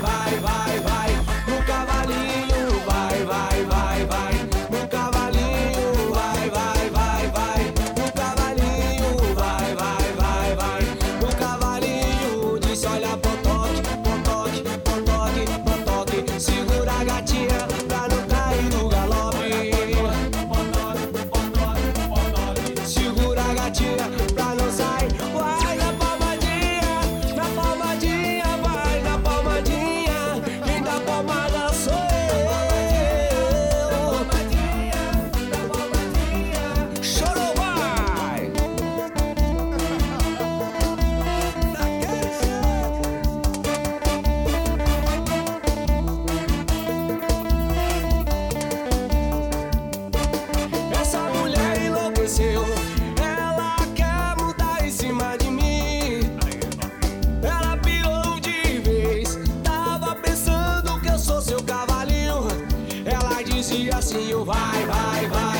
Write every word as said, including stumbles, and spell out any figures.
vai, vai, vai. No cavalinho, vai, vai, vai, vai. No cavalinho, vai, vai, vai, vai. No cavalinho, vai, vai, vai, vai. No cavalinho, disse olha potoque, potoque, potoque, potoque. Segura a gatinha pra não cair no galope. Segura a gatinha pra não sair. Vai na palmadinha, na palmadinha, vai na palmadinha. Quem dá palmada sou eu. Na palmadinha, chorou, vai. Essa mulher enlouqueceu. Ela quer mudar em cima de mim. Ela pirou de vez. Tava pensando que eu sou seu cavalinho. Ela dizia assim, vai, vai, vai.